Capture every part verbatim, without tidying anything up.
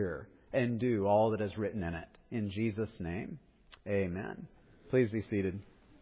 hear and do all that is written in it. In Jesus' name, amen. Please be seated.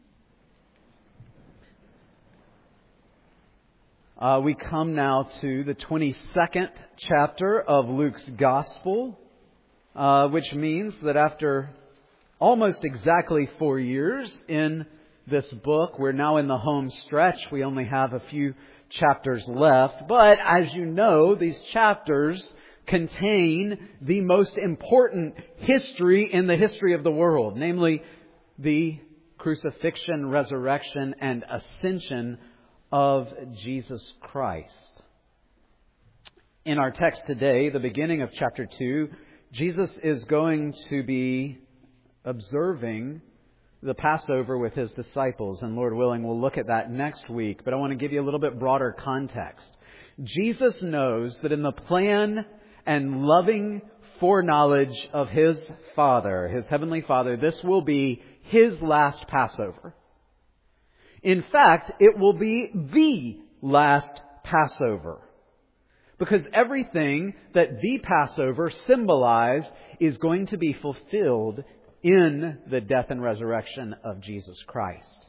Uh, we come now to the twenty-second chapter of Luke's Gospel, uh, which means that after almost exactly four years in this book, we're now in the home stretch. We only have a few chapters left. But as you know, these chapters contain the most important history in the history of the world, namely the crucifixion, resurrection, and ascension of Jesus Christ. In our text today, the beginning of chapter two, Jesus is going to be observing the Passover with His disciples. And Lord willing, we'll look at that next week. But I want to give you a little bit broader context. Jesus knows that in the plan and loving foreknowledge of His Father, His Heavenly Father, this will be His last Passover. In fact, it will be the last Passover. Because everything that the Passover symbolized is going to be fulfilled in the death and resurrection of Jesus Christ.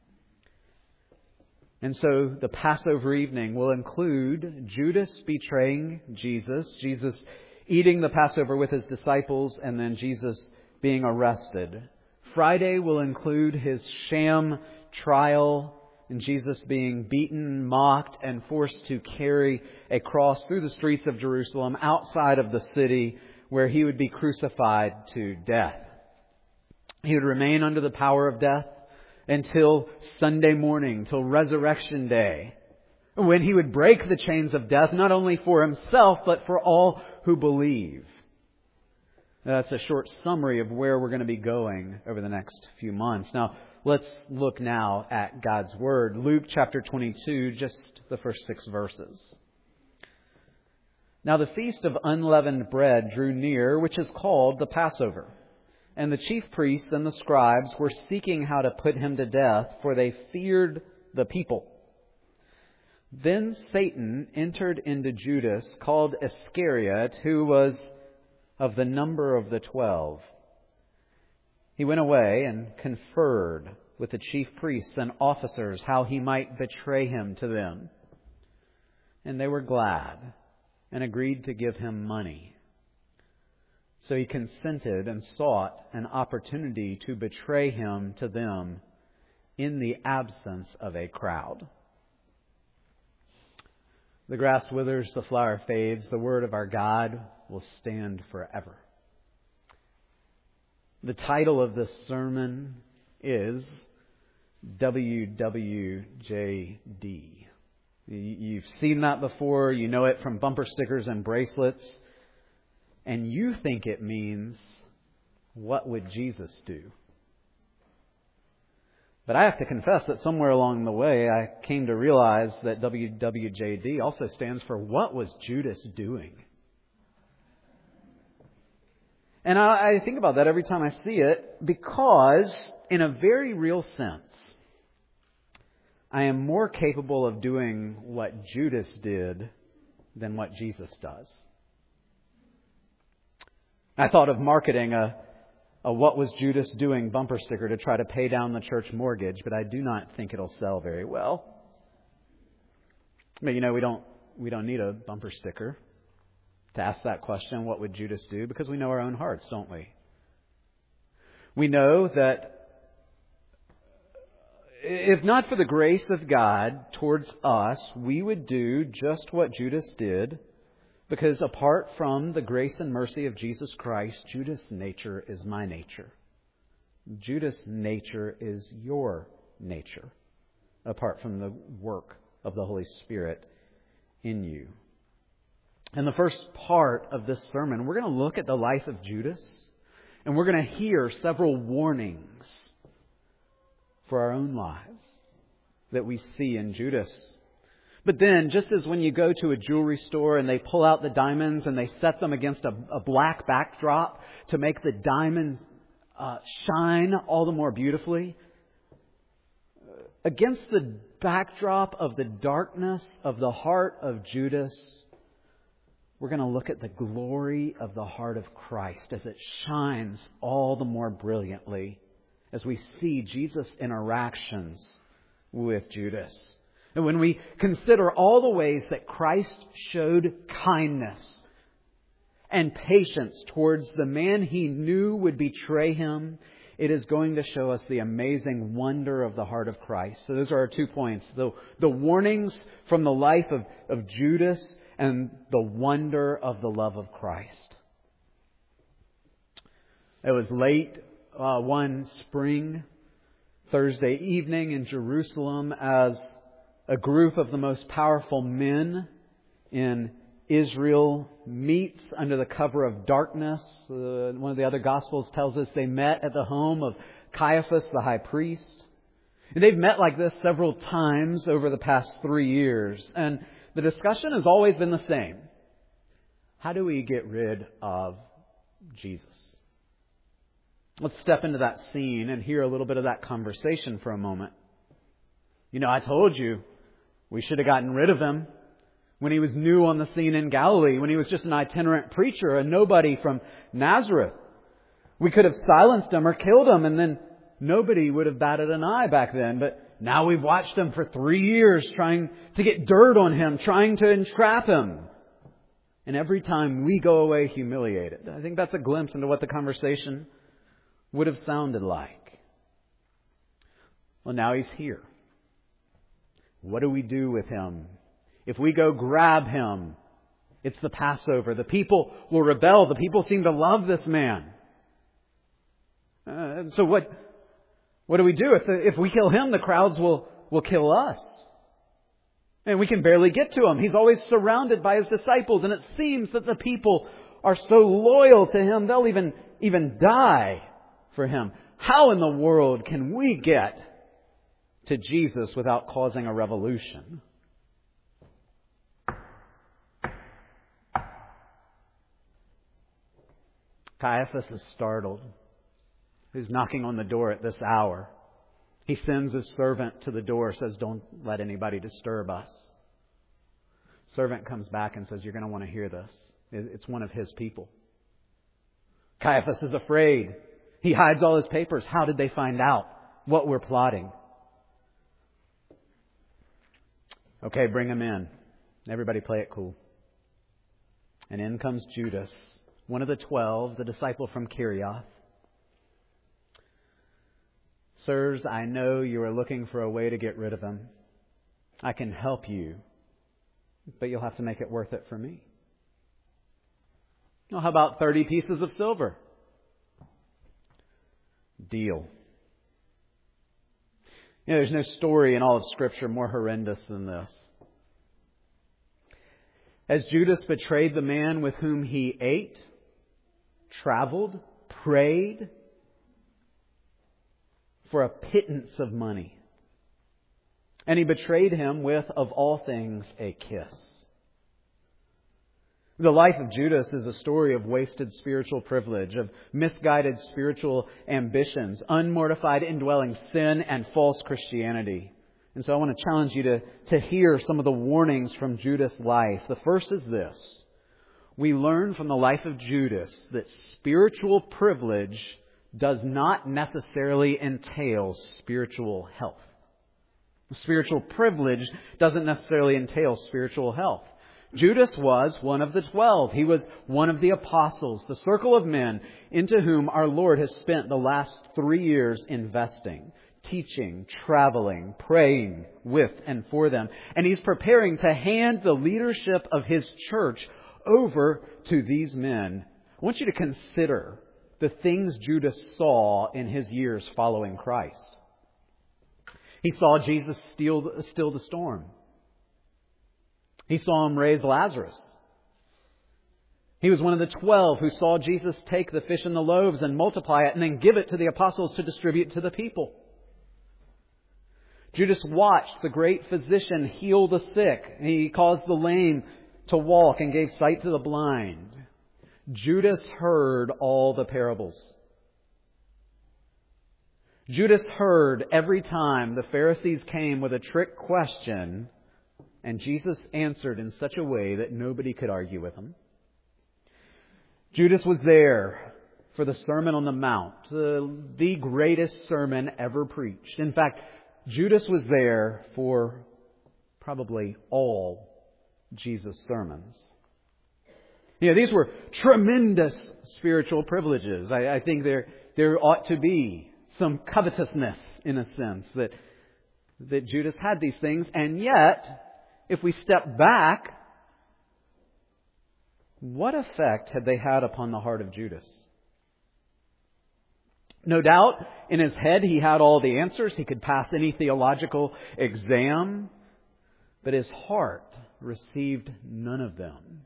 And so the Passover evening will include Judas betraying Jesus, Jesus eating the Passover with His disciples, and then Jesus being arrested. Friday will include His sham trial and Jesus being beaten, mocked, and forced to carry a cross through the streets of Jerusalem outside of the city where He would be crucified to death. He would remain under the power of death until Sunday morning, till Resurrection Day, when He would break the chains of death, not only for Himself, but for all who believe. That's a short summary of where we're going to be going over the next few months. Now, let's look now at God's Word. Luke chapter twenty-two, just the first six verses. Now the feast of unleavened bread drew near, which is called the Passover. And the chief priests and the scribes were seeking how to put Him to death, for they feared the people. Then Satan entered into Judas, called Iscariot, who was of the number of the twelve. He went away and conferred with the chief priests and officers how he might betray Him to them. And they were glad and agreed to give him money. So he consented and sought an opportunity to betray Him to them in the absence of a crowd. The grass withers, the flower fades, the word of our God will stand forever. The title of this sermon is W W J D. You've seen that before. You know it from bumper stickers and bracelets. And you think it means, what would Jesus do? But I have to confess that somewhere along the way I came to realize that W W J D also stands for, what was Judas doing? And I, I think about that every time I see it, because in a very real sense, I am more capable of doing what Judas did than what Jesus does. I thought of marketing a, a What Was Judas Doing bumper sticker to try to pay down the church mortgage, but I do not think it'll sell very well. But you know, we don't we don't need a bumper sticker to ask that question, what would Judas do? Because we know our own hearts, don't we? We know that if not for the grace of God towards us, we would do just what Judas did. Because apart from the grace and mercy of Jesus Christ, Judas' nature is my nature. Judas' nature is your nature, apart from the work of the Holy Spirit in you. In the first part of this sermon, we're going to look at the life of Judas, and we're going to hear several warnings for our own lives that we see in Judas. But then, just as when you go to a jewelry store and they pull out the diamonds and they set them against a, a black backdrop to make the diamonds uh, shine all the more beautifully, against the backdrop of the darkness of the heart of Judas, we're going to look at the glory of the heart of Christ as it shines all the more brilliantly as we see Jesus' interactions with Judas. And when we consider all the ways that Christ showed kindness and patience towards the man He knew would betray Him, it is going to show us the amazing wonder of the heart of Christ. So those are our two points. The, the warnings from the life of, of Judas and the wonder of the love of Christ. It was late uh, one spring Thursday evening in Jerusalem as a group of the most powerful men in Israel meets under the cover of darkness. Uh, one of the other Gospels tells us they met at the home of Caiaphas, the high priest. And they've met like this several times over the past three years. And the discussion has always been the same. How do we get rid of Jesus? Let's step into that scene and hear a little bit of that conversation for a moment. You know, I told you we should have gotten rid of Him when He was new on the scene in Galilee, when He was just an itinerant preacher, a nobody from Nazareth. We could have silenced Him or killed Him, and then nobody would have batted an eye back then. But now we've watched Him for three years trying to get dirt on Him, trying to entrap Him. And every time we go away humiliated. I think that's a glimpse into what the conversation would have sounded like. Well, now He's here. What do we do with Him? If we go grab Him, it's the Passover. The people will rebel. The people seem to love this man. Uh, so what, what do we do? If, if we kill Him, the crowds will, will kill us. And we can barely get to Him. He's always surrounded by His disciples. And it seems that the people are so loyal to Him, they'll even, even die for Him. How in the world can we get to Jesus without causing a revolution? Caiaphas is startled. He's knocking on the door at this hour. He sends his servant to the door, says, "Don't let anybody disturb us." Servant comes back and says, "You're going to want to hear this. It's one of his people." Caiaphas is afraid. He hides all his papers. How did they find out what we're plotting? Okay, bring him in. Everybody play it cool. And in comes Judas, one of the twelve, the disciple from Kerioth. "Sirs, I know you are looking for a way to get rid of him. I can help you, but you'll have to make it worth it for me." Well, how about thirty pieces of silver? Deal. You know, there's no story in all of Scripture more horrendous than this. As Judas betrayed the man with whom he ate, traveled, prayed for a pittance of money. And he betrayed him with, of all things, a kiss. The life of Judas is a story of wasted spiritual privilege, of misguided spiritual ambitions, unmortified indwelling sin, and false Christianity. And so I want to challenge you to, to hear some of the warnings from Judas' life. The first is this. We learn from the life of Judas that spiritual privilege does not necessarily entail spiritual health. Spiritual privilege doesn't necessarily entail spiritual health. Judas was one of the twelve. He was one of the apostles, the circle of men into whom our Lord has spent the last three years investing, teaching, traveling, praying with and for them. And He's preparing to hand the leadership of His church over to these men. I want you to consider the things Judas saw in his years following Christ. He saw Jesus still, still the storm. He saw Him raise Lazarus. He was one of the twelve who saw Jesus take the fish and the loaves and multiply it and then give it to the apostles to distribute to the people. Judas watched the great physician heal the sick. He caused the lame to walk and gave sight to the blind. Judas heard all the parables. Judas heard every time the Pharisees came with a trick question, and Jesus answered in such a way that nobody could argue with him. Judas was there for the Sermon on the Mount, the, the greatest sermon ever preached. In fact, Judas was there for probably all Jesus' sermons. You know, these were tremendous spiritual privileges. I, I think there there ought to be some covetousness, in a sense, that that Judas had these things. And yet, if we step back, what effect had they had upon the heart of Judas? No doubt, in his head, he had all the answers. He could pass any theological exam. But his heart received none of them.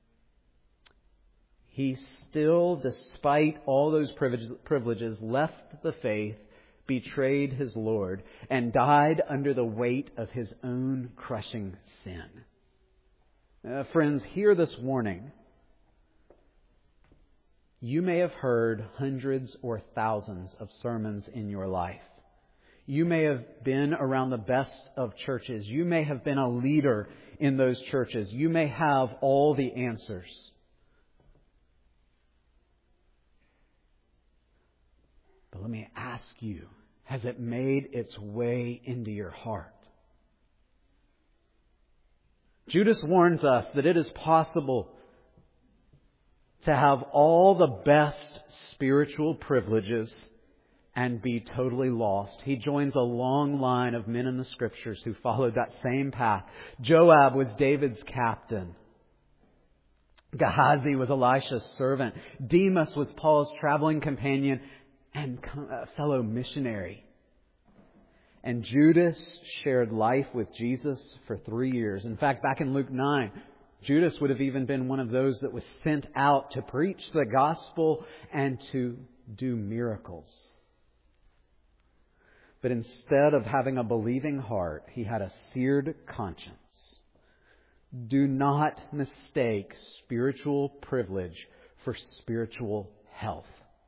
He still, despite all those privileges, left the faith, betrayed his Lord, and died under the weight of his own crushing sin. Uh, friends, hear this warning. You may have heard hundreds or thousands of sermons in your life. You may have been around the best of churches. You may have been a leader in those churches. You may have all the answers. But let me ask you, has it made its way into your heart? Judas warns us that it is possible to have all the best spiritual privileges and be totally lost. He joins a long line of men in the Scriptures who followed that same path. Joab was David's captain. Gehazi was Elisha's servant. Demas was Paul's traveling companion and fellow missionary. And Judas shared life with Jesus for three years. In fact, back in Luke nine, Judas would have even been one of those that was sent out to preach the gospel and to do miracles. But instead of having a believing heart, he had a seared conscience. Do not mistake spiritual privilege for spiritual health.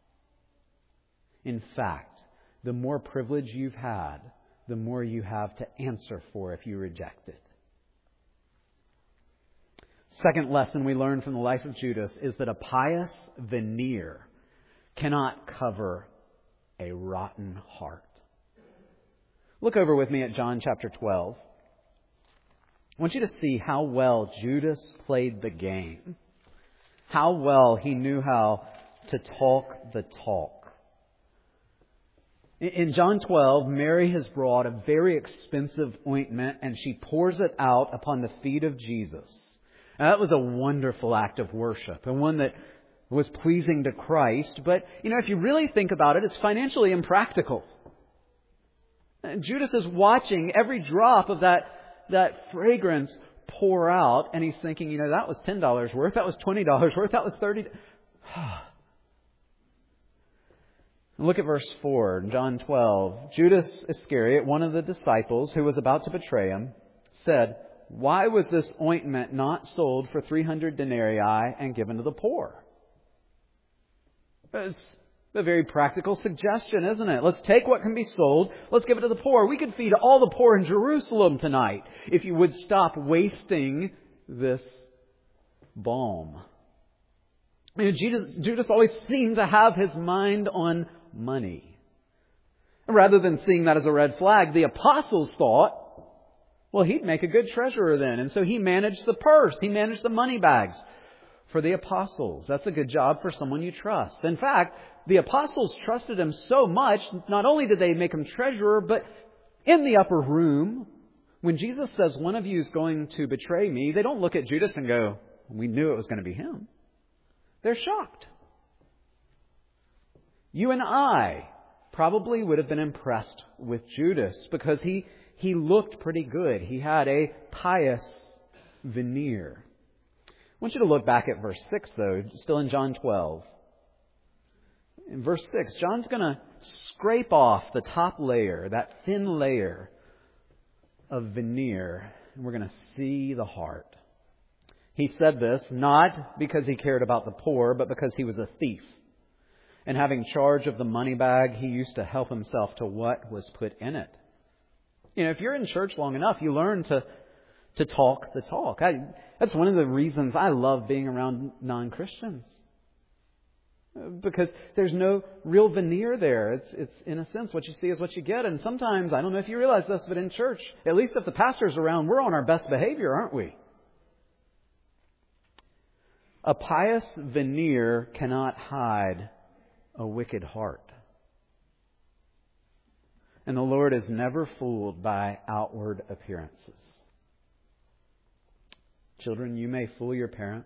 In fact, the more privilege you've had, the more you have to answer for if you reject it. Second lesson we learn from the life of Judas is that a pious veneer cannot cover a rotten heart. Look over with me at John chapter twelve. I want you to see how well Judas played the game. How well he knew how to talk the talk. In John twelve, Mary has brought a very expensive ointment and she pours it out upon the feet of Jesus. Now, that was a wonderful act of worship and one that was pleasing to Christ. But, you know, if you really think about it, it's financially impractical. And Judas is watching every drop of that, that fragrance pour out, and he's thinking, you know, that was ten dollars worth, that was twenty dollars worth, that was thirty dollars. Look at verse four, John twelve. Judas Iscariot, one of the disciples who was about to betray him, said, "Why was this ointment not sold for three hundred denarii and given to the poor?" It's a very practical suggestion, isn't it? Let's take what can be sold. Let's give it to the poor. We could feed all the poor in Jerusalem tonight if you would stop wasting this balm. I mean, Judas, Judas always seemed to have his mind on money. Rather than seeing that as a red flag, the apostles thought, well, he'd make a good treasurer then. And so he managed the purse. He managed the money bags for the apostles. That's a good job for someone you trust. In fact, the apostles trusted him so much, not only did they make him treasurer, but in the upper room, when Jesus says, one of you is going to betray me, they don't look at Judas and go, we knew it was going to be him. They're shocked. You and I probably would have been impressed with Judas because he, he looked pretty good. He had a pious veneer. I want you to look back at verse six, though, still in John twelve. In verse six, John's going to scrape off the top layer, that thin layer of veneer, and we're going to see the heart. He said this not because he cared about the poor, but because he was a thief. And having charge of the money bag, he used to help himself to what was put in it. You know, if you're in church long enough, you learn to to talk the talk. I, that's one of the reasons I love being around non-Christians. because there's no real veneer there. It's, it's in a sense, what you see is what you get. And sometimes, I don't know if you realize this, but in church, at least if the pastor's around, we're on our best behavior, aren't we? A pious veneer cannot hide a wicked heart. And the Lord is never fooled by outward appearances. Children, you may fool your parents,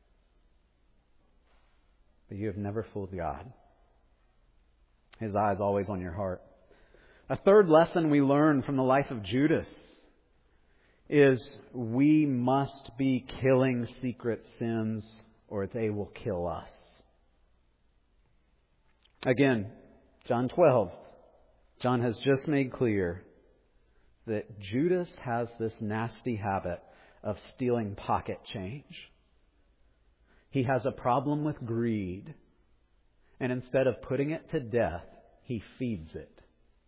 but you have never fooled God. His eye is always on your heart. A third lesson we learn from the life of Judas is we must be killing secret sins or they will kill us. Again, John twelve. John has just made clear that Judas has this nasty habit of stealing pocket change. He has a problem with greed, and instead of putting it to death, he feeds it.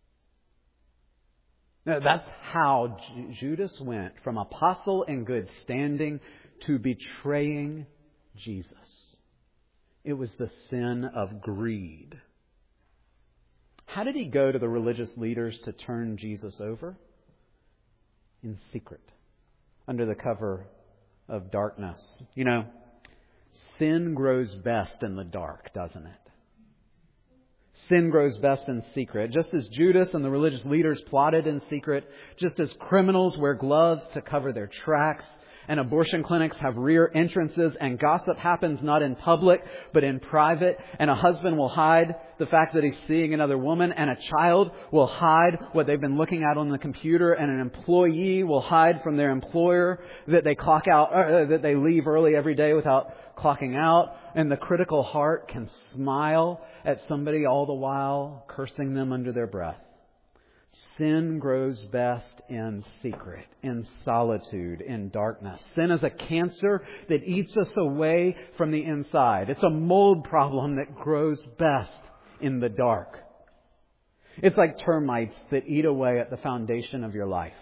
Now, that's how J- Judas went from apostle in good standing to betraying Jesus. It was the sin of greed. How did he go to the religious leaders to turn Jesus over? In secret, under the cover of darkness. You know, sin grows best in the dark, doesn't it? Sin grows best in secret. Just as Judas and the religious leaders plotted in secret, just as criminals wear gloves to cover their tracks, and abortion clinics have rear entrances, and gossip happens not in public but in private, and a husband will hide the fact that he's seeing another woman, and a child will hide what they've been looking at on the computer, and an employee will hide from their employer that they clock out, or that they leave early every day without clocking out, and the critical heart can smile at somebody all the while cursing them under their breath. Sin grows best in secret, in solitude, in darkness. Sin is a cancer that eats us away from the inside. It's a mold problem that grows best in the dark. It's like termites that eat away at the foundation of your life.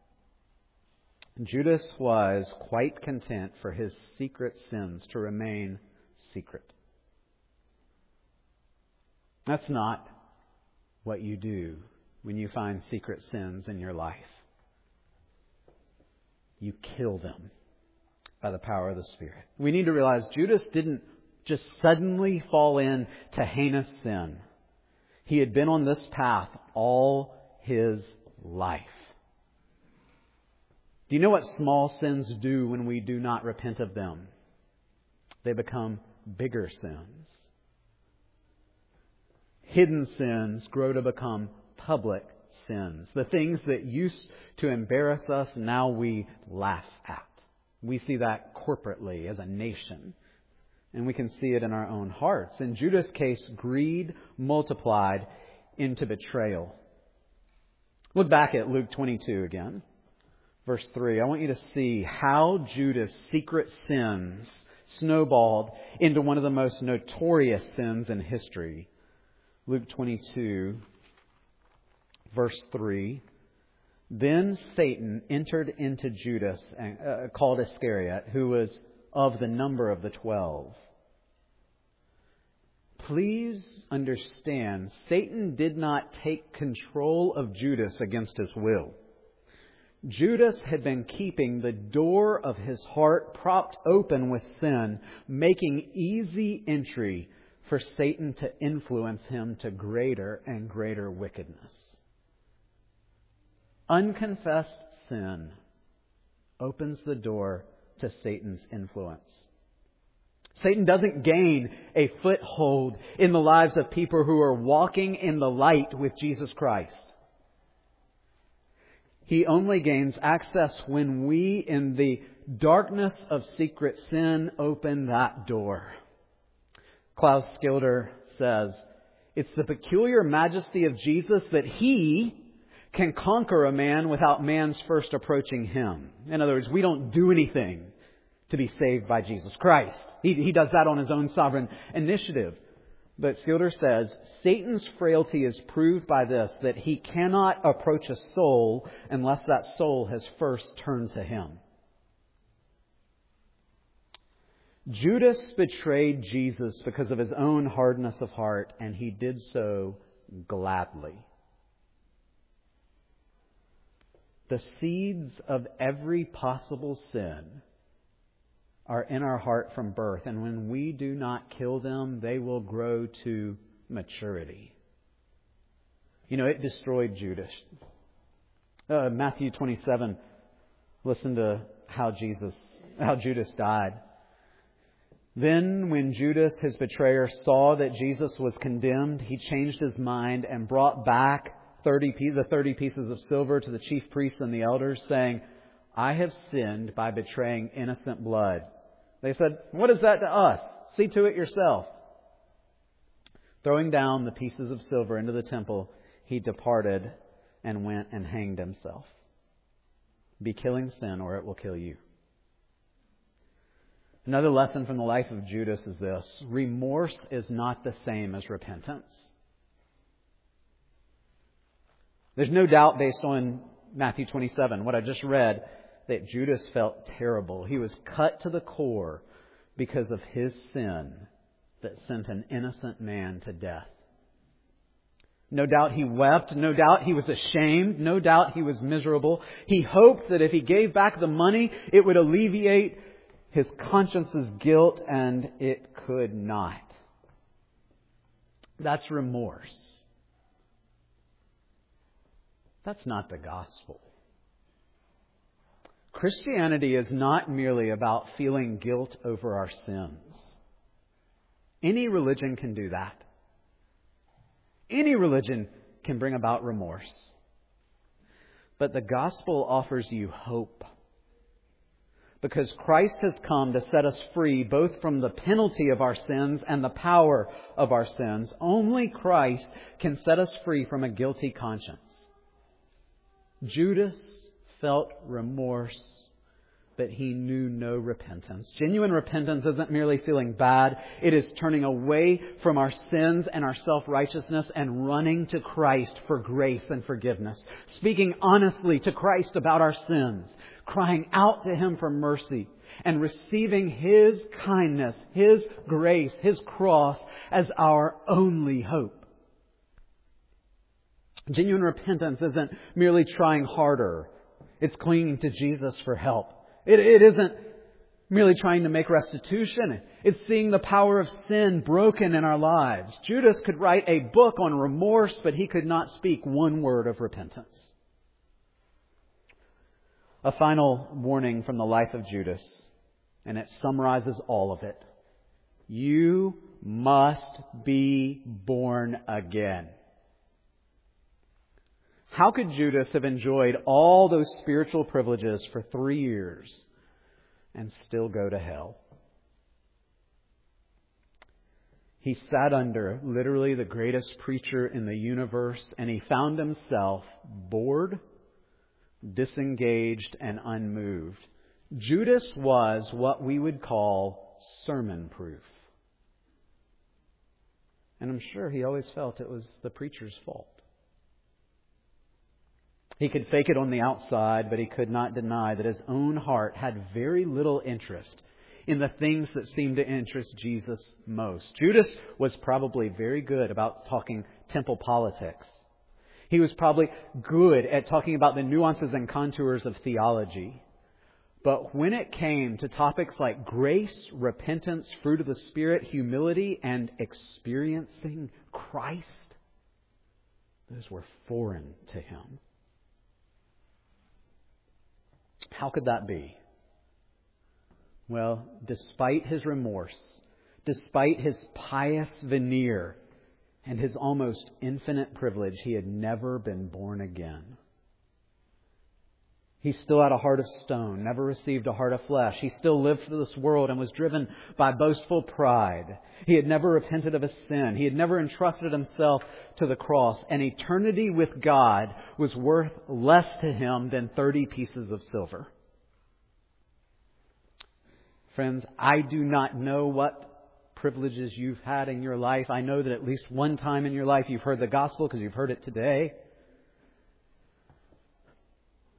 Judas was quite content for his secret sins to remain secret. That's not what you do when you find secret sins in your life. You kill them by the power of the Spirit. We need to realize Judas didn't just suddenly fall into heinous sin. He had been on this path all his life. Do you know what small sins do when we do not repent of them? They become bigger sins. Hidden sins grow to become public sins. The things that used to embarrass us, now we laugh at. We see that corporately as a nation. And we can see it in our own hearts. In Judas' case, greed multiplied into betrayal. Look back at Luke twenty-two again. Verse three. I want you to see how Judas' secret sins snowballed into one of the most notorious sins in history. Luke twenty-two. Verse three, then Satan entered into Judas, uh, called Iscariot, who was of the number of the twelve. Please understand, Satan did not take control of Judas against his will. Judas had been keeping the door of his heart propped open with sin, making easy entry for Satan to influence him to greater and greater wickedness. Unconfessed sin opens the door to Satan's influence. Satan doesn't gain a foothold in the lives of people who are walking in the light with Jesus Christ. He only gains access when we, in the darkness of secret sin, open that door. Klaus Schilder says, it's the peculiar majesty of Jesus that He can conquer a man without man's first approaching Him. In other words, we don't do anything to be saved by Jesus Christ. He, he does that on His own sovereign initiative. But Schilder says, Satan's frailty is proved by this, that he cannot approach a soul unless that soul has first turned to him. Judas betrayed Jesus because of his own hardness of heart, and he did so gladly. The seeds of every possible sin are in our heart from birth, and when we do not kill them, they will grow to maturity. You know, it destroyed Judas. Uh, Matthew twenty-seven, listen to how Jesus, how Judas died. Then when Judas, his betrayer, saw that Jesus was condemned, he changed his mind and brought back thirty, the thirty pieces of silver to the chief priests and the elders, saying, I have sinned by betraying innocent blood. They said, what is that to us? See to it yourself. Throwing down the pieces of silver into the temple, he departed and went and hanged himself. Be killing sin, or it will kill you. Another lesson from the life of Judas is this: remorse is not the same as repentance. There's no doubt, based on Matthew twenty-seven, what I just read, that Judas felt terrible. He was cut to the core because of his sin that sent an innocent man to death. No doubt he wept. No doubt he was ashamed. No doubt he was miserable. He hoped that if he gave back the money, it would alleviate his conscience's guilt, and it could not. That's remorse. That's not the gospel. Christianity is not merely about feeling guilt over our sins. Any religion can do that. Any religion can bring about remorse. But the gospel offers you hope. Because Christ has come to set us free both from the penalty of our sins and the power of our sins. Only Christ can set us free from a guilty conscience. Judas felt remorse, but he knew no repentance. Genuine repentance isn't merely feeling bad. It is turning away from our sins and our self-righteousness and running to Christ for grace and forgiveness. Speaking honestly to Christ about our sins. Crying out to Him for mercy. And receiving His kindness, His grace, His cross as our only hope. Genuine repentance isn't merely trying harder. It's clinging to Jesus for help. It, it isn't merely trying to make restitution. It's seeing the power of sin broken in our lives. Judas could write a book on remorse, but he could not speak one word of repentance. A final warning from the life of Judas, and it summarizes all of it. You must be born again. How could Judas have enjoyed all those spiritual privileges for three years and still go to hell? He sat under literally the greatest preacher in the universe, and he found himself bored, disengaged, and unmoved. Judas was what we would call sermon-proof. And I'm sure he always felt it was the preacher's fault. He could fake it on the outside, but he could not deny that his own heart had very little interest in the things that seemed to interest Jesus most. Judas was probably very good about talking temple politics. He was probably good at talking about the nuances and contours of theology. But when it came to topics like grace, repentance, fruit of the Spirit, humility, and experiencing Christ, those were foreign to him. How could that be? Well, despite his remorse, despite his pious veneer and his almost infinite privilege, he had never been born again. He still had a heart of stone, never received a heart of flesh. He still lived for this world and was driven by boastful pride. He had never repented of his sin. He had never entrusted himself to the cross. And eternity with God was worth less to him than thirty pieces of silver. Friends, I do not know what privileges you've had in your life. I know that at least one time in your life you've heard the gospel because you've heard it today.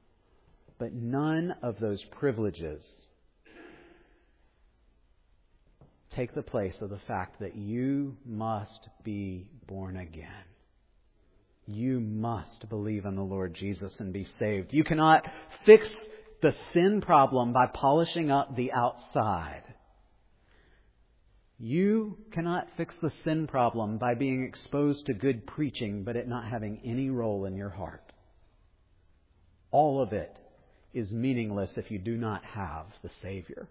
But none of those privileges take the place of the fact that you must be born again. You must believe in the Lord Jesus and be saved. You cannot fix the sin problem by polishing up the outside. You cannot fix the sin problem by being exposed to good preaching, but it not having any role in your heart. All of it is meaningless if you do not have the Savior.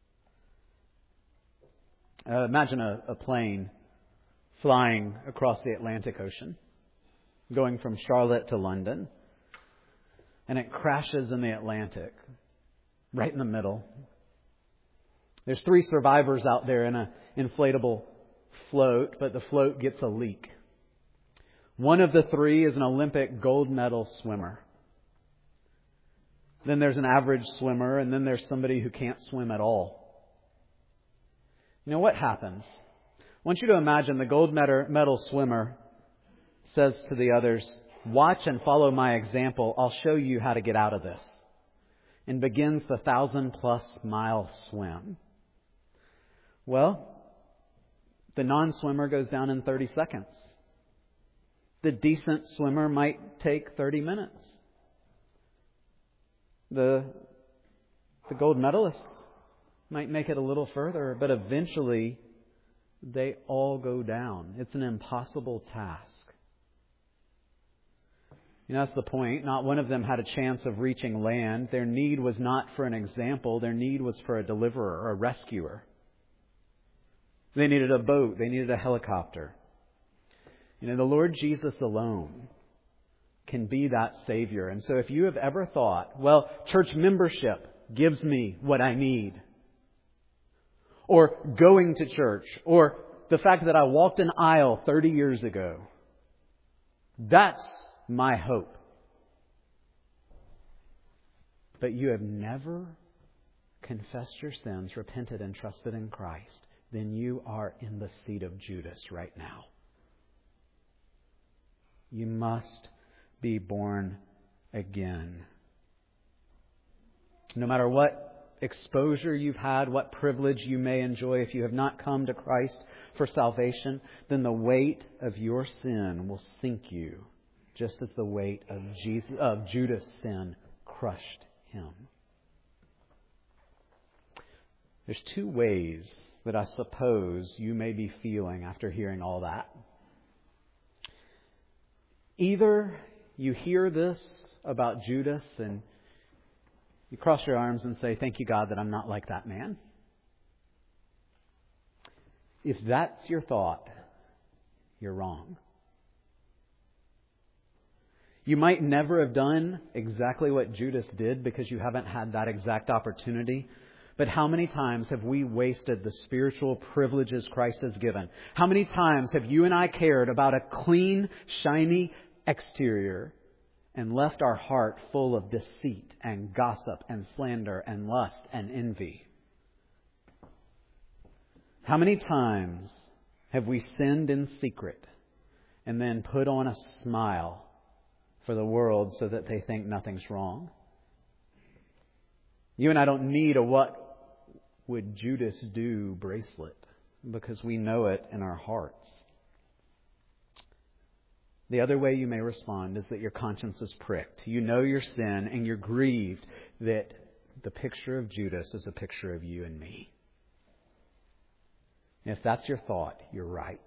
Uh, imagine a, a plane flying across the Atlantic Ocean, going from Charlotte to London, and it crashes in the Atlantic, right in the middle. There's three survivors out there in an inflatable float, but the float gets a leak. One of the three is an Olympic gold medal swimmer. Then there's an average swimmer, and then there's somebody who can't swim at all. You know what happens? I want you to imagine the gold medal swimmer says to the others, "Watch and follow my example. I'll show you how to get out of this." And begins the thousand plus mile swim. Well, the non-swimmer goes down in thirty seconds. The decent swimmer might take thirty minutes. The, the gold medalist might make it a little further, but eventually they all go down. It's an impossible task. You know, that's the point. Not one of them had a chance of reaching land. Their need was not for an example. Their need was for a deliverer or a rescuer. They needed a boat. They needed a helicopter. You know, the Lord Jesus alone can be that Savior. And so if you have ever thought, well, church membership gives me what I need, or going to church, or the fact that I walked an aisle thirty years ago, that's my hope. But you have never confessed your sins, repented, and trusted in Christ, then you are in the seat of Judas right now. You must be born again. No matter what exposure you've had, what privilege you may enjoy, if you have not come to Christ for salvation, then the weight of your sin will sink you, just as the weight of Jesus, of Judas' sin crushed him. There's two ways that I suppose you may be feeling after hearing all that. Either you hear this about Judas and you cross your arms and say, "Thank you, God, that I'm not like that man." If that's your thought, you're wrong. You might never have done exactly what Judas did because you haven't had that exact opportunity. But how many times have we wasted the spiritual privileges Christ has given? How many times have you and I cared about a clean, shiny exterior and left our heart full of deceit and gossip and slander and lust and envy? How many times have we sinned in secret and then put on a smile for the world so that they think nothing's wrong? You and I don't need a "what would Judas do" bracelet because we know it in our hearts. The other way you may respond is that your conscience is pricked. You know your sin and you're grieved that the picture of Judas is a picture of you and me. And if that's your thought, you're right.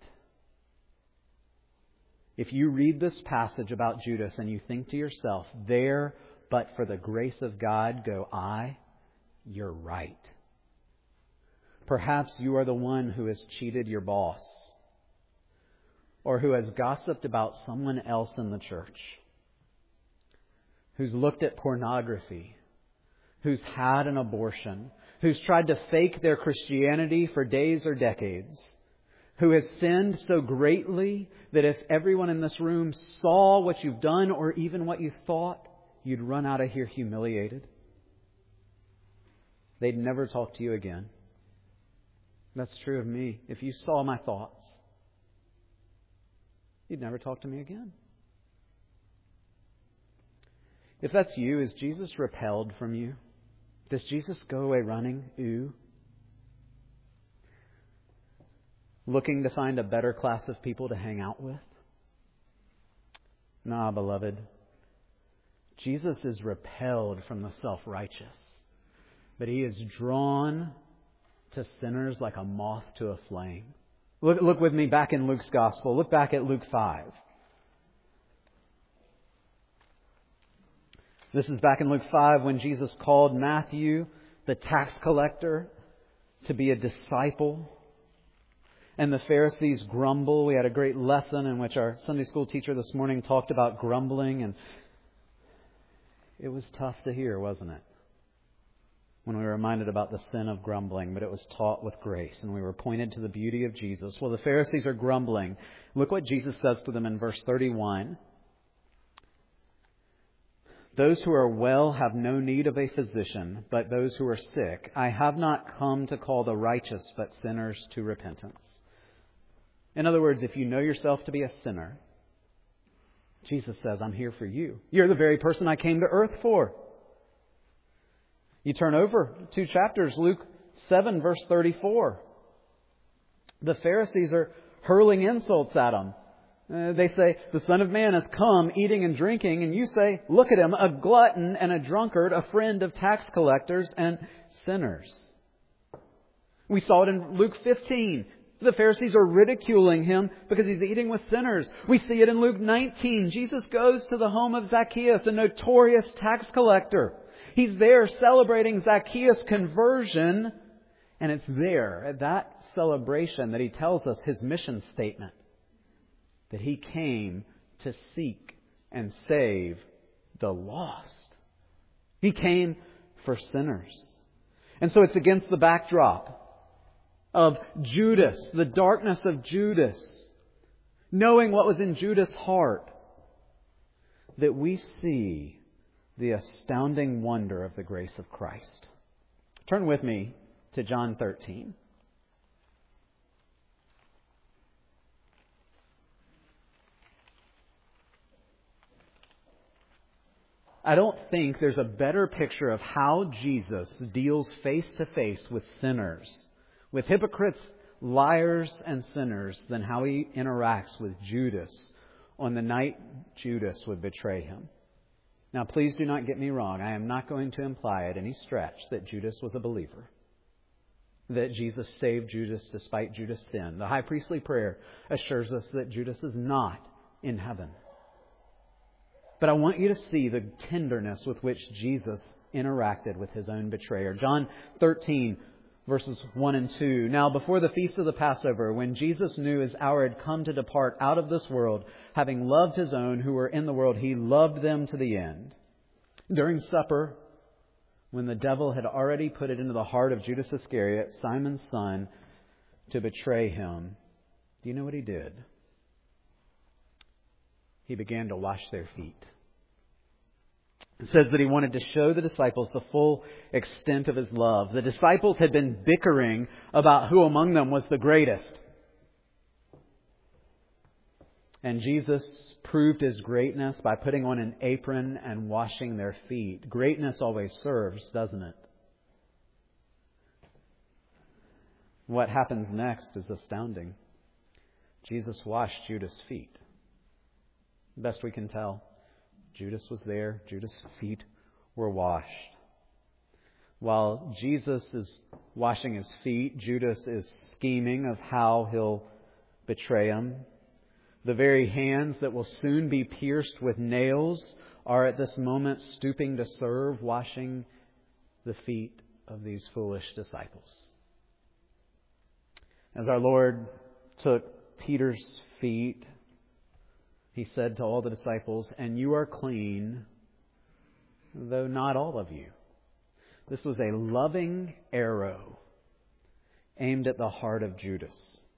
If you read this passage about Judas and you think to yourself, "There, but for the grace of God, go I," you're right. Perhaps you are the one who has cheated your boss, or who has gossiped about someone else in the church, who's looked at pornography, who's had an abortion, who's tried to fake their Christianity for days or decades, who has sinned so greatly that if everyone in this room saw what you've done or even what you thought, you'd run out of here humiliated. They'd never talk to you again. That's true of me. If you saw my thoughts, you'd never talk to me again. If that's you, is Jesus repelled from you? Does Jesus go away running? Ooh. looking to find a better class of people to hang out with? Nah, beloved. Jesus is repelled from the self-righteous, but He is drawn to sinners like a moth to a flame. Look, look with me back in Luke's Gospel. Look back at Luke five. This is back in Luke five when Jesus called Matthew, the tax collector, to be a disciple. And the Pharisees grumble. We had a great lesson in which our Sunday school teacher this morning talked about grumbling. And it was tough to hear, wasn't it? When we were reminded about the sin of grumbling, but it was taught with grace. And we were pointed to the beauty of Jesus. Well, the Pharisees are grumbling. Look what Jesus says to them in verse thirty-one. Those who are well have no need of a physician, but those who are sick. I have not come to call the righteous, but sinners to repentance. In other words, if you know yourself to be a sinner, Jesus says, I'm here for you. You're the very person I came to earth for. You turn over two chapters, Luke seven, verse thirty-four. The Pharisees are hurling insults at him. Uh, they say, the Son of Man has come eating and drinking, and you say, look at him, a glutton and a drunkard, a friend of tax collectors and sinners. We saw it in Luke fifteen. The Pharisees are ridiculing Him because He's eating with sinners. We see it in Luke nineteen. Jesus goes to the home of Zacchaeus, a notorious tax collector. He's there celebrating Zacchaeus' conversion, and it's there at that celebration that He tells us His mission statement. That He came to seek and save the lost. He came for sinners. And so it's against the backdrop of Judas, the darkness of Judas, knowing what was in Judas' heart, that we see the astounding wonder of the grace of Christ. Turn with me to John thirteen. I don't think there's a better picture of how Jesus deals face to face with sinners, with hypocrites, liars, and sinners, than how He interacts with Judas on the night Judas would betray Him. Now, please do not get me wrong. I am not going to imply at any stretch that Judas was a believer, that Jesus saved Judas despite Judas' sin. The high priestly prayer assures us that Judas is not in heaven. But I want you to see the tenderness with which Jesus interacted with His own betrayer. John thirteen, verses one and two. Now, before the feast of the Passover, when Jesus knew His hour had come to depart out of this world, having loved His own who were in the world, He loved them to the end. During supper, when the devil had already put it into the heart of Judas Iscariot, Simon's son, to betray Him, do you know what He did? He began to wash their feet. It says that He wanted to show the disciples the full extent of His love. The disciples had been bickering about who among them was the greatest. And Jesus proved His greatness by putting on an apron and washing their feet. Greatness always serves, doesn't it? What happens next is astounding. Jesus washed Judas' feet. Best we can tell, Judas was there. Judas' feet were washed. While Jesus is washing His feet, Judas is scheming of how he'll betray Him. The very hands that will soon be pierced with nails are at this moment stooping to serve, washing the feet of these foolish disciples. As our Lord took Peter's feet, He said to all the disciples, and you are clean, though not all of you. This was a loving arrow aimed at the heart of Judas.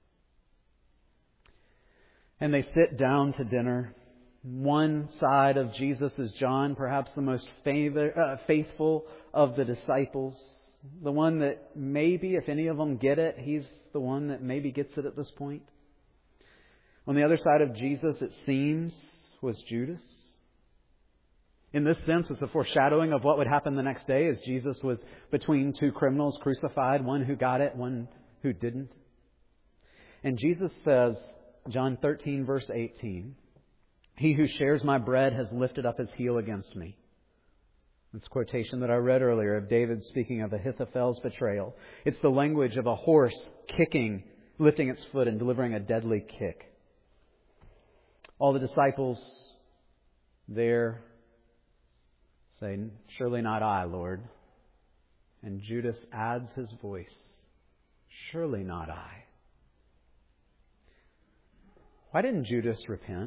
And they sit down to dinner. One side of Jesus is John, perhaps the most favor, uh, faithful of the disciples. The one that maybe, if any of them get it, he's the one that maybe gets it at this point. On the other side of Jesus, it seems, was Judas. In this sense, it's a foreshadowing of what would happen the next day as Jesus was between two criminals crucified, one who got it, one who didn't. And Jesus says, John thirteen, verse eighteen, "He who shares my bread has lifted up his heel against me." This quotation that I read earlier of David speaking of Ahithophel's betrayal. It's the language of a horse kicking, lifting its foot and delivering a deadly kick. All the disciples there say, "Surely not I, Lord." And Judas adds his voice, "Surely not I." Why didn't Judas repent?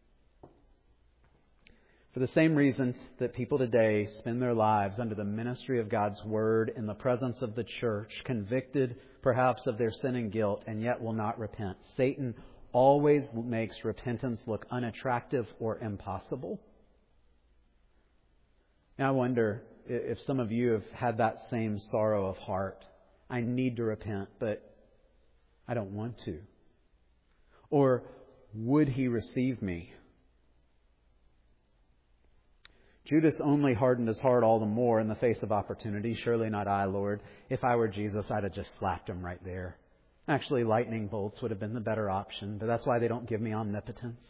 For the same reasons that people today spend their lives under the ministry of God's Word in the presence of the church, convicted perhaps of their sin and guilt, and yet will not repent. Satan always makes repentance look unattractive or impossible. Now I wonder if some of you have had that same sorrow of heart. I need to repent, but I don't want to. Or would He receive me? Judas only hardened his heart all the more in the face of opportunity. "Surely not I, Lord. If I were Jesus, I'd have just slapped him right there." Actually, lightning bolts would have been the better option, but that's why they don't give me omnipotence.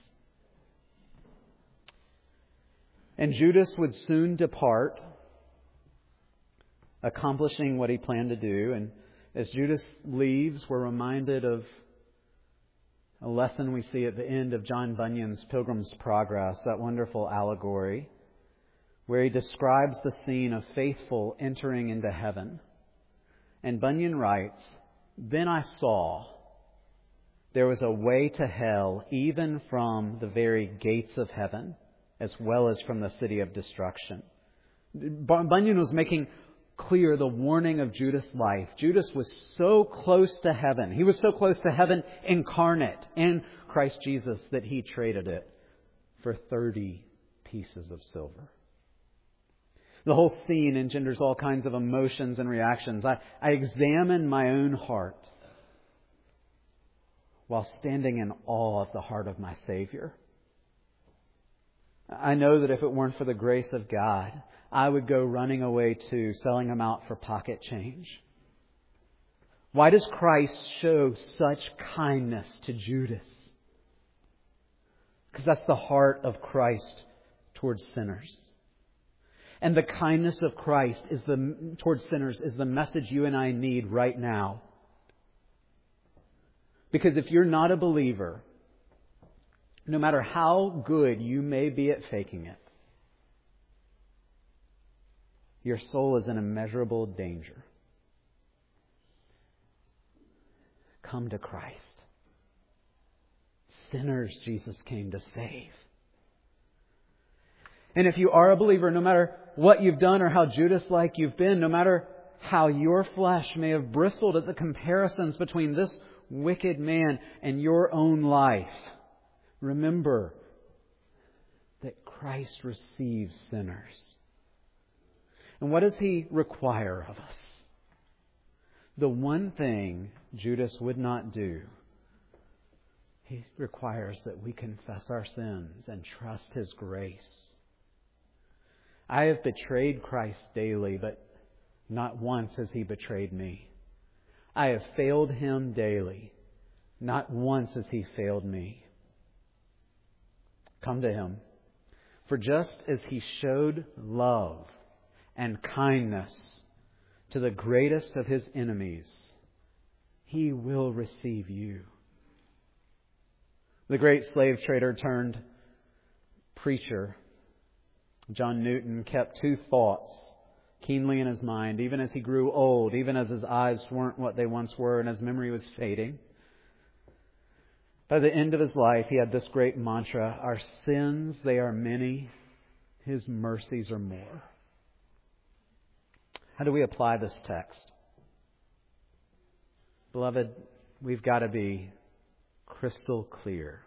And Judas would soon depart, accomplishing what he planned to do. And as Judas leaves, we're reminded of a lesson we see at the end of John Bunyan's Pilgrim's Progress, that wonderful allegory, where he describes the scene of faithful entering into heaven. And Bunyan writes, "Then I saw there was a way to hell even from the very gates of heaven, as well as from the city of destruction." Bunyan was making clear the warning of Judas' life. Judas was so close to heaven. He was so close to heaven incarnate in Christ Jesus that he traded it for thirty pieces of silver. The whole scene engenders all kinds of emotions and reactions. I, I examine my own heart while standing in awe of the heart of my Savior. I know that if it weren't for the grace of God, I would go running away too, selling them out for pocket change. Why does Christ show such kindness to Judas? Because that's the heart of Christ towards sinners. And the kindness of Christ is the towards sinners is the message you and I need right now. Because if you're not a believer, no matter how good you may be at faking it, your soul is in immeasurable danger. Come to Christ. Sinners Jesus came to save. And if you are a believer, no matter what you've done or how Judas-like you've been, no matter how your flesh may have bristled at the comparisons between this wicked man and your own life, remember that Christ receives sinners. And what does He require of us? The one thing Judas would not do. He requires that we confess our sins and trust His grace. I have betrayed Christ daily, but not once has He betrayed me. I have failed Him daily. Not once has He failed me. Come to Him. For just as He showed love and kindness to the greatest of His enemies, He will receive you. The great slave trader turned preacher, John Newton, kept two thoughts keenly in his mind, even as he grew old, even as his eyes weren't what they once were and his memory was fading. By the end of his life, he had this great mantra: "Our sins, they are many. His mercies are more." How do we apply this text? Beloved, we've got to be crystal clear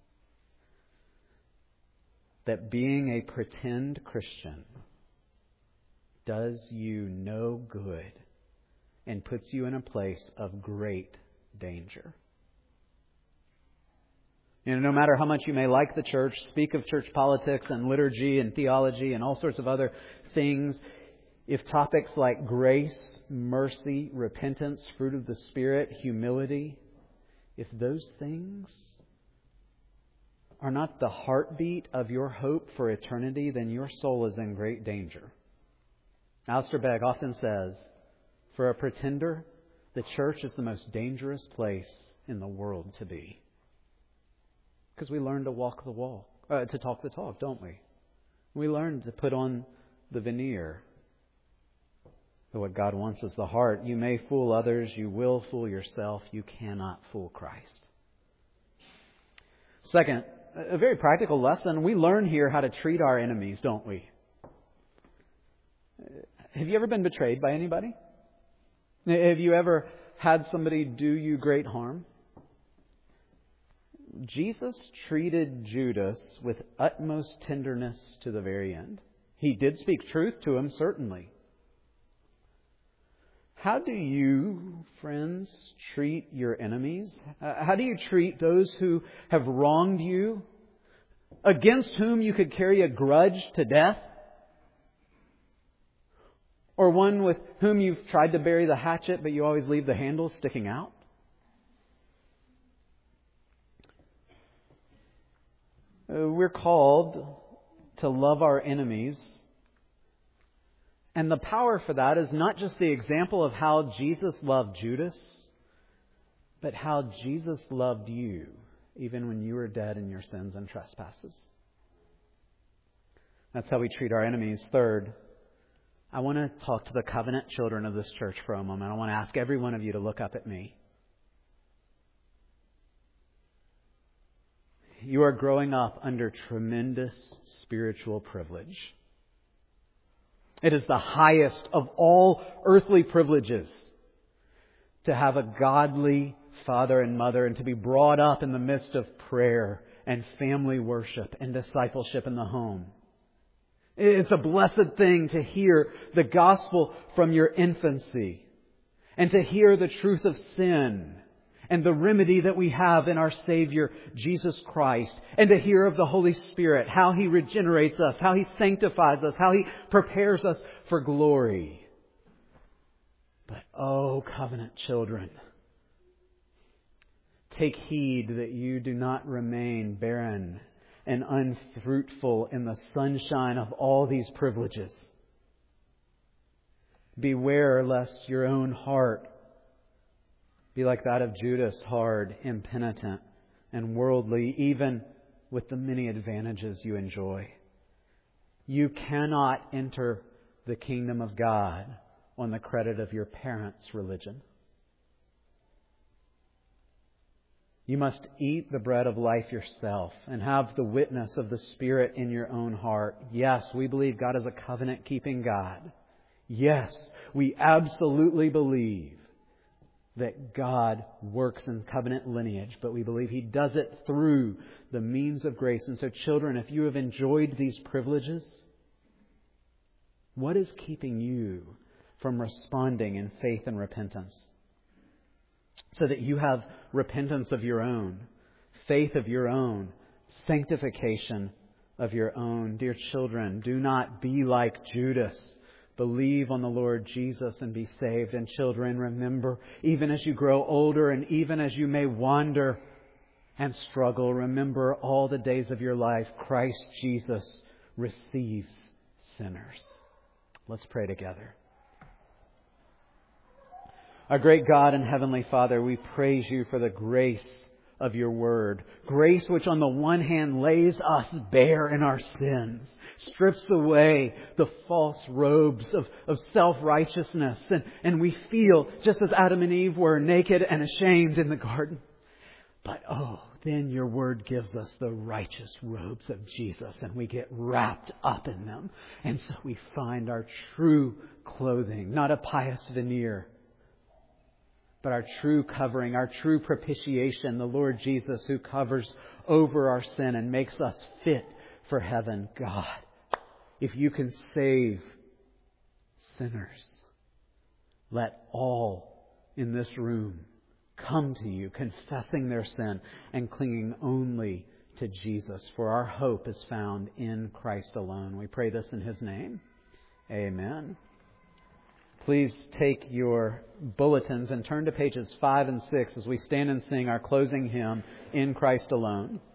that being a pretend Christian does you no good and puts you in a place of great danger. You know, no matter how much you may like the church, speak of church politics and liturgy and theology and all sorts of other things, if topics like grace, mercy, repentance, fruit of the Spirit, humility, if those things are not the heartbeat of your hope for eternity, then your soul is in great danger. Alistair Begg often says, for a pretender, the church is the most dangerous place in the world to be. Because we learn to walk the walk, uh, to talk the talk, don't we? We learn to put on the veneer. But what God wants is the heart. You may fool others. You will fool yourself. You cannot fool Christ. Second, a very practical lesson. We learn here how to treat our enemies, don't we? Have you ever been betrayed by anybody? Have you ever had somebody do you great harm? Jesus treated Judas with utmost tenderness to the very end. He did speak truth to him, certainly. How do you, friends, treat your enemies? Uh, how do you treat those who have wronged you, against whom you could carry a grudge to death? Or one with whom you've tried to bury the hatchet, but you always leave the handle sticking out? Uh, we're called to love our enemies. And the power for that is not just the example of how Jesus loved Judas, but how Jesus loved you, even when you were dead in your sins and trespasses. That's how we treat our enemies. Third, I want to talk to the covenant children of this church for a moment. I want to ask every one of you to look up at me. You are growing up under tremendous spiritual privilege. It is the highest of all earthly privileges to have a godly father and mother and to be brought up in the midst of prayer and family worship and discipleship in the home. It's a blessed thing to hear the gospel from your infancy and to hear the truth of sin and the remedy that we have in our Savior, Jesus Christ, and to hear of the Holy Spirit, how He regenerates us, how He sanctifies us, how He prepares us for glory. But, oh, covenant children, take heed that you do not remain barren and unfruitful in the sunshine of all these privileges. Beware lest your own heart be like that of Judas, hard, impenitent, and worldly, even with the many advantages you enjoy. You cannot enter the kingdom of God on the credit of your parents' religion. You must eat the bread of life yourself and have the witness of the Spirit in your own heart. Yes, we believe God is a covenant-keeping God. Yes, we absolutely believe that God works in covenant lineage, but we believe He does it through the means of grace. And so, children, if you have enjoyed these privileges, what is keeping you from responding in faith and repentance? So that you have repentance of your own, faith of your own, sanctification of your own. Dear children, do not be like Judas. Believe on the Lord Jesus and be saved. And children, remember, even as you grow older and even as you may wander and struggle, remember all the days of your life, Christ Jesus receives sinners. Let's pray together. Our great God and Heavenly Father, we praise You for the grace of Your Word. Grace which on the one hand lays us bare in our sins, strips away the false robes of, of self-righteousness, and, and we feel, just as Adam and Eve were, naked and ashamed in the garden. But oh, then Your Word gives us the righteous robes of Jesus, and we get wrapped up in them. And so we find our true clothing, not a pious veneer, but our true covering, our true propitiation, the Lord Jesus who covers over our sin and makes us fit for heaven. God, if You can save sinners, let all in this room come to You, confessing their sin and clinging only to Jesus. For our hope is found in Christ alone. We pray this in His name. Amen. please take your bulletins and turn to pages five and six as we stand and sing our closing hymn, In Christ Alone.